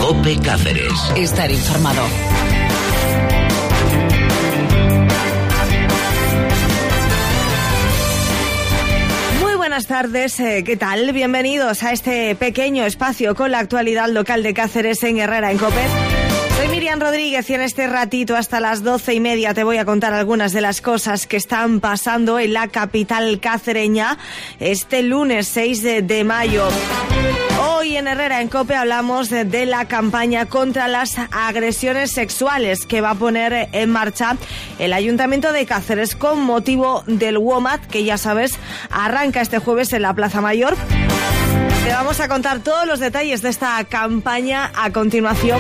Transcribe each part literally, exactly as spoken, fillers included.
COPE Cáceres. Estar informado. Buenas tardes, ¿qué tal? Bienvenidos a este pequeño espacio con la actualidad local de Cáceres en Herrera en COPE. Soy Miriam Rodríguez y en este ratito hasta las doce y media te voy a contar algunas de las cosas que están pasando en la capital cacereña este lunes seis de mayo. Hoy en Herrera en COPE hablamos de, de la campaña contra las agresiones sexuales que va a poner en marcha el Ayuntamiento de Cáceres con motivo del WOMAD, que ya sabes, arranca este jueves en la Plaza Mayor. Te vamos a contar todos los detalles de esta campaña a continuación.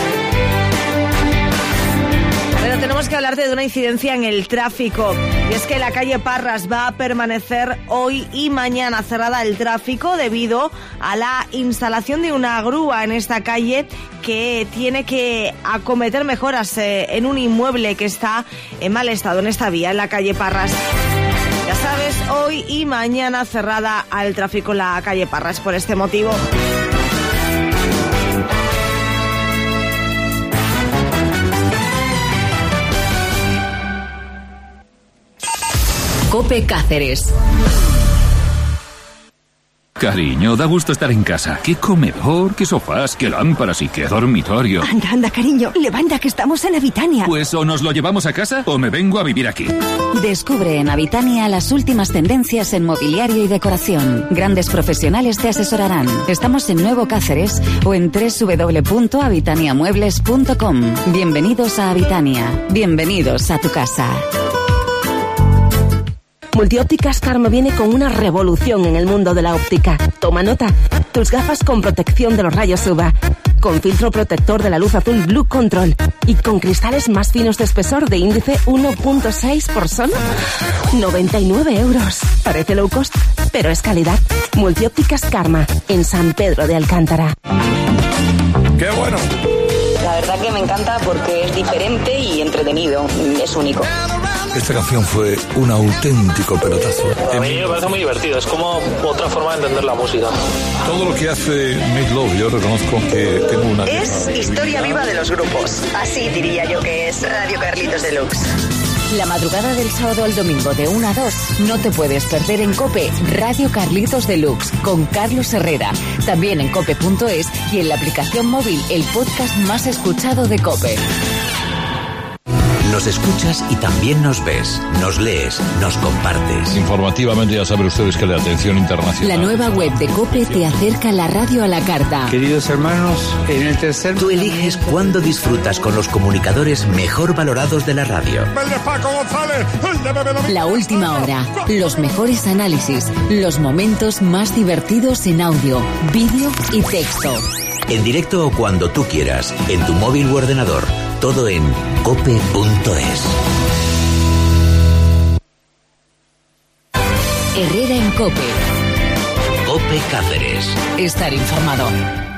Pero tenemos que hablarte de una incidencia en el tráfico. Y es que la calle Parras va a permanecer hoy y mañana cerrada el tráfico debido a la instalación de una grúa en esta calle que tiene que acometer mejoras eh, en un inmueble que está en mal estado en esta vía, en la calle Parras. Ya sabes, hoy y mañana cerrada al tráfico la calle Parras por este motivo. COPE Cáceres. Cariño, da gusto estar en casa. Qué comedor, qué sofás, qué lámparas y qué dormitorio. Anda, anda, cariño, levanta que estamos en Avitania. Pues o nos lo llevamos a casa o me vengo a vivir aquí. Descubre en Avitania las últimas tendencias en mobiliario y decoración. Grandes profesionales te asesorarán. Estamos en Nuevo Cáceres o en doble u doble u doble u punto avitania muebles punto com. Bienvenidos a Avitania. Bienvenidos a tu casa. Multiópticas Karma viene con una revolución en el mundo de la óptica. Toma nota. Tus gafas con protección de los rayos U V A, con filtro protector de la luz azul Blue Control y con cristales más finos de espesor de índice uno punto seis por solo noventa y nueve euros. Parece low cost, pero es calidad. Multiópticas Karma, en San Pedro de Alcántara. ¡Qué bueno! La verdad que me encanta porque es diferente y entretenido. Es único. Esta canción fue un auténtico pelotazo. A mí me parece muy divertido, es como otra forma de entender la música. Todo lo que hace Meat Loaf, yo reconozco que tengo una... Es historia viva de los grupos. Así diría yo que es Radio Carlitos Deluxe. La madrugada del sábado al domingo de una a dos no te puedes perder en COPE Radio Carlitos Deluxe con Carlos Herrera. También en cope punto es y en la aplicación móvil, el podcast más escuchado de COPE. Nos escuchas y también nos ves, nos lees, nos compartes. Informativamente ya saben ustedes que la atención internacional... La nueva web de COPE te acerca la radio a la carta. Queridos hermanos, en el tercer... Tú eliges cuándo disfrutas con los comunicadores mejor valorados de la radio. La última hora, los mejores análisis, los momentos más divertidos en audio, vídeo y texto. En directo o cuando tú quieras, en tu móvil u ordenador. Todo en cope punto es. Herrera en COPE. COPE Cáceres. Estar informado.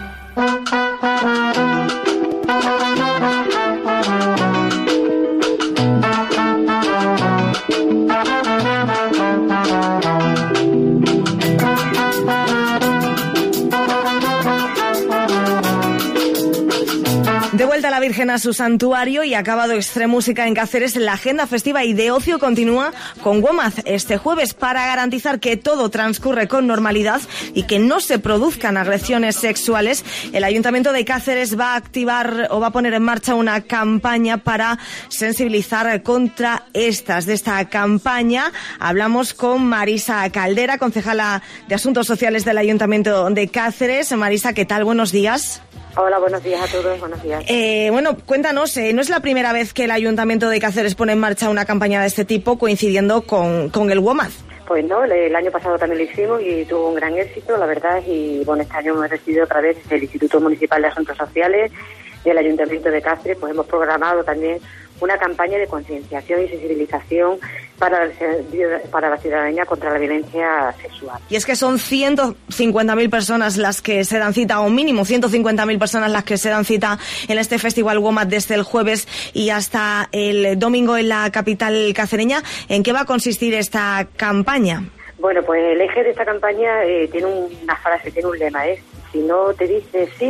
De vuelta a la Virgen a su santuario y acabado Extremúsica en Cáceres, la agenda festiva y de ocio continúa con WOMAD este jueves para garantizar que todo transcurre con normalidad y que no se produzcan agresiones sexuales. El Ayuntamiento de Cáceres va a activar o va a poner en marcha una campaña para sensibilizar contra estas. De esta campaña hablamos con Marisa Caldera, concejala de Asuntos Sociales del Ayuntamiento de Cáceres. Marisa, ¿qué tal? Buenos días. Hola, buenos días a todos, buenos días. Eh, bueno, cuéntanos, eh, ¿no es la primera vez que el Ayuntamiento de Cáceres pone en marcha una campaña de este tipo coincidiendo con, con el WOMAD? Pues no, el año pasado también lo hicimos y tuvo un gran éxito, la verdad, y bueno, este año hemos recibido otra vez el Instituto Municipal de Asuntos Sociales y el Ayuntamiento de Cáceres, pues hemos programado también una campaña de concienciación y sensibilización para la, para la ciudadanía contra la violencia sexual. Y es que son ciento cincuenta mil personas las que se dan cita, o mínimo ciento cincuenta mil personas las que se dan cita en este Festival WOMAD desde el jueves y hasta el domingo en la capital cacereña. ¿En qué va a consistir esta campaña? Bueno, pues el eje de esta campaña eh, tiene una frase, tiene un lema, es: si no te dice sí,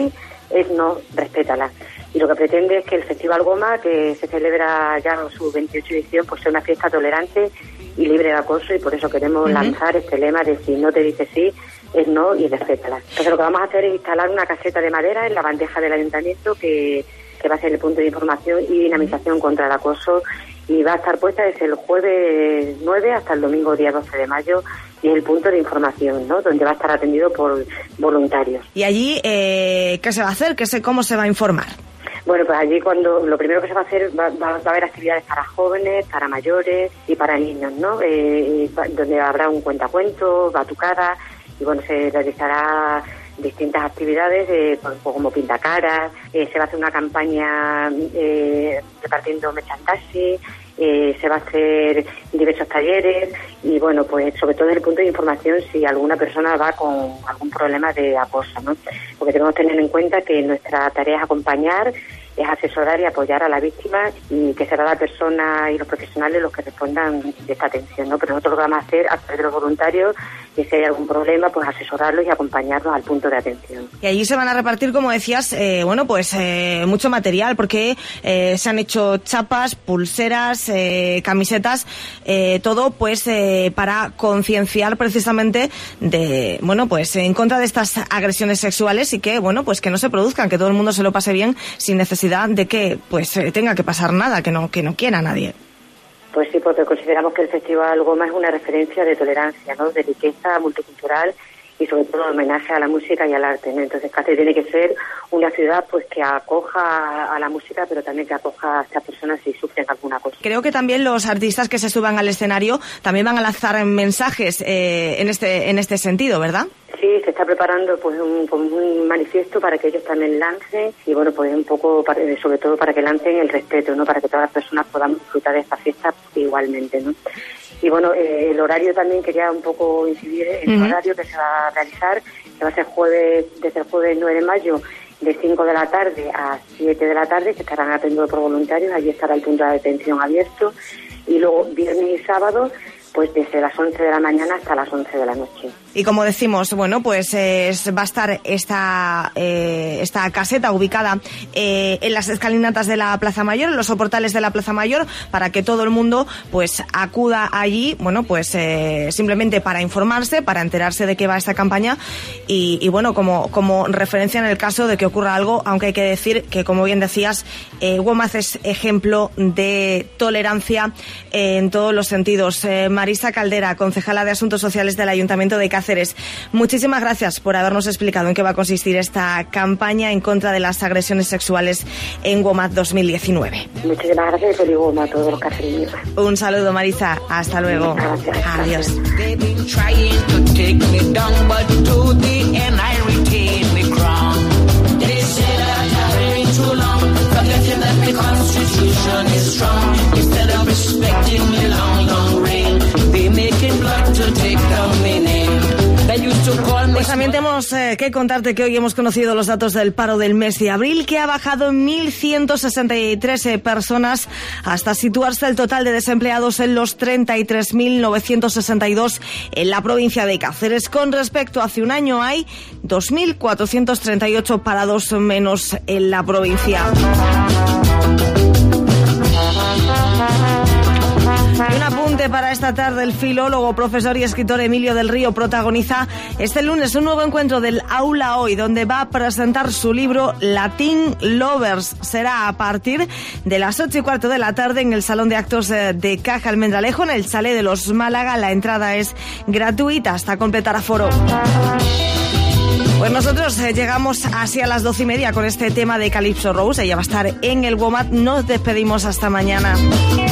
es no, respétala. Y lo que pretende es que el Festival Goma, que se celebra ya en su veintiocho edición, pues sea una fiesta tolerante y libre de acoso, y por eso queremos uh-huh. lanzar este lema de si no te dice sí, es no y respétala. Entonces lo que vamos a hacer es instalar una caseta de madera en la bandeja del ayuntamiento que, que va a ser el punto de información y dinamización contra el acoso, y va a estar puesta desde el jueves nueve hasta el domingo día doce de mayo, y es el punto de información, ¿no?, donde va a estar atendido por voluntarios. ¿Y allí eh, qué se va a hacer? ¿Qué se, ¿Cómo se va a informar? Bueno, pues allí cuando lo primero que se va a hacer va, va, va a haber actividades para jóvenes, para mayores y para niños, ¿no? Eh, donde habrá un cuentacuentos, batucadas, y bueno, se realizará distintas actividades eh, como pintacaras, eh, se va a hacer una campaña eh, repartiendo merchandising, eh, se va a hacer diversos talleres, y bueno, pues sobre todo desde el punto de información si alguna persona va con algún problema de acoso, ¿no? Porque tenemos que tener en cuenta que nuestra tarea es acompañar, es asesorar y apoyar a la víctima, y que será la persona y los profesionales los que respondan de esta atención, ¿no? Pero nosotros lo que vamos a hacer a través de los voluntarios, y si hay algún problema, pues asesorarlos y acompañarlos al punto de atención. Y allí se van a repartir, como decías, eh, bueno, pues eh, mucho material, porque eh, se han hecho chapas, pulseras, eh, camisetas, eh, todo pues eh, para concienciar precisamente de, bueno, pues en contra de estas agresiones sexuales, y que, bueno, pues que no se produzcan, que todo el mundo se lo pase bien sin necesidad de que pues eh, tenga que pasar nada, que no que no quiera nadie. Pues sí, porque consideramos que el Festival Goma es una referencia de tolerancia, ¿no?, de riqueza multicultural y sobre todo homenaje a la música y al arte, ¿no? Entonces Cáceres tiene que ser una ciudad pues que acoja a la música, pero también que acoja a estas personas si sufren alguna cosa. Creo que también los artistas que se suban al escenario también van a lanzar mensajes eh, en este en este sentido, ¿verdad? Sí, se está preparando pues un, un manifiesto para que ellos también lancen, y bueno, pues un poco, para, sobre todo para que lancen el respeto, ¿no?, para que todas las personas podamos disfrutar de esta fiesta igualmente, ¿no? Y bueno, eh, el horario también quería un poco incidir en el uh-huh. horario que se va a realizar, que va a ser jueves, desde el jueves nueve de mayo, de cinco de la tarde a siete de la tarde, que estarán atendidos por voluntarios. Allí estará el punto de detención abierto, y luego viernes y sábado, pues desde las once de la mañana hasta las once de la noche. Y como decimos, bueno, pues eh, va a estar esta eh, esta caseta ubicada eh, en las escalinatas de la Plaza Mayor, en los soportales de la Plaza Mayor, para que todo el mundo pues acuda allí, bueno, pues eh, simplemente para informarse, para enterarse de qué va esta campaña, y, y bueno, como, como referencia en el caso de que ocurra algo, aunque hay que decir que, como bien decías, eh, Gomaz es ejemplo de tolerancia eh, en todos los sentidos. Eh, Marisa Caldera, concejala de Asuntos Sociales del Ayuntamiento de Cáceres, muchísimas gracias por habernos explicado en qué va a consistir esta campaña en contra de las agresiones sexuales en Gomaz dos mil diecinueve. Muchísimas gracias y feliz Goma a todos los cacereños. Un saludo, Marisa. Hasta luego. Gracias. Adiós. Pues también tenemos eh, que contarte que hoy hemos conocido los datos del paro del mes de abril, que ha bajado en mil ciento sesenta y tres eh, personas hasta situarse el total de desempleados en los treinta y tres mil novecientos sesenta y dos en la provincia de Cáceres. Con respecto a hace un año, hay dos mil cuatrocientos treinta y ocho parados menos en la provincia. Y un apunte para esta tarde: el filólogo, profesor y escritor Emilio del Río protagoniza este lunes un nuevo encuentro del Aula Hoy, donde va a presentar su libro Latin Lovers. Será a partir de las ocho y cuarto de la tarde en el Salón de Actos de Caja Almendralejo, en el Chalet de los Málaga. La entrada es gratuita hasta completar aforo. Pues nosotros eh, llegamos así a las doce y media con este tema de Calypso Rose. Ella va a estar en el Womat. Nos despedimos hasta mañana.